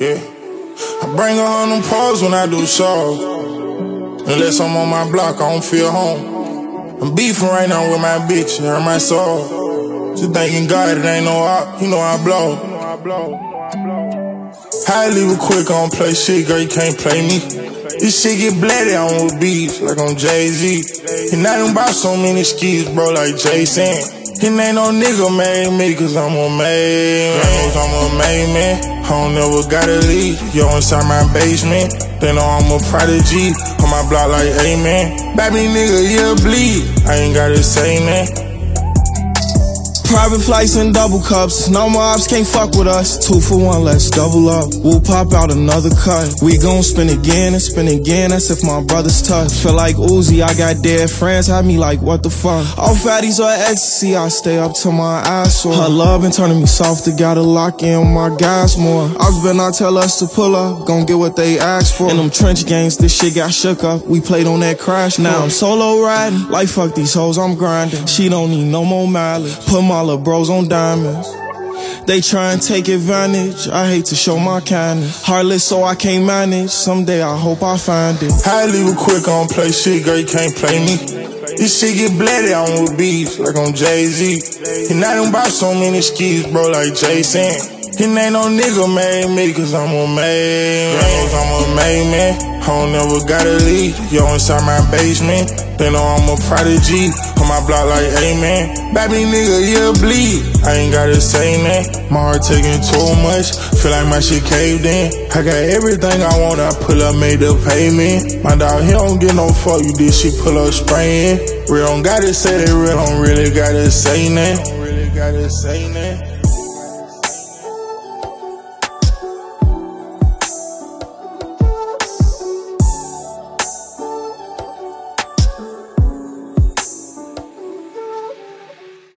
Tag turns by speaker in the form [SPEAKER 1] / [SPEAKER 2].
[SPEAKER 1] Yeah. I bring her on them pause when I do shows. Unless I'm on my block, I don't feel home. I'm beefing right now with my bitch, her my soul. Just thanking God it ain't no op, you know I blow. I leave it quick, I don't play shit, girl, you can't play me. This shit get bloody on with beats, like on Jay-Z. And I done bought so many skis, bro, like Jason. And ain't no nigga made me, cause I'm a made man. I'm a made man, I don't never gotta leave. Yo, inside my basement, they know I'm a prodigy. On my block like amen. Baby nigga, yeah, bleed, I ain't gotta say man.
[SPEAKER 2] Private flights and double cups, no more ops can't fuck with us. 2 for 1, let's double up. We'll pop out another cut. We gon' spin again and spin again, that's if my brother's tough. Feel like Uzi, I got dead friends, had me like what the fuck. All fatties or ecstasy, I stay up to my ass sore. Her love been turning me soft, I gotta lock in my gas more. Ops better not tell us to pull up, gon' get what they asked for. In them trench games, this shit got shook up, we played on that crash. Now I'm solo riding, like fuck these hoes, I'm grinding. She don't need no more mileage, put my little bros on diamonds. They try and take advantage, I hate to show my kindness. Heartless so I can't manage, someday I hope I find it.
[SPEAKER 1] I leave it quick, I don't play shit, girl, you can't play me. This shit get bloody on with beats, like on Jay-Z. And I done bought so many skis, bro, like Jason. And ain't no nigga made me, cause I'm a made man. I'm a made man, I don't never gotta leave. Yo, inside my basement, they know I'm a prodigy. On my block like amen. Baby nigga, yeah, bleed, I ain't gotta say that. My heart taking too much, feel like my shit caved in. I got everything I want, I pull up, made the payment. My dog, he don't get no fuck, you did shit, pull up, spraying. Real don't gotta say that, real don't really gotta say that.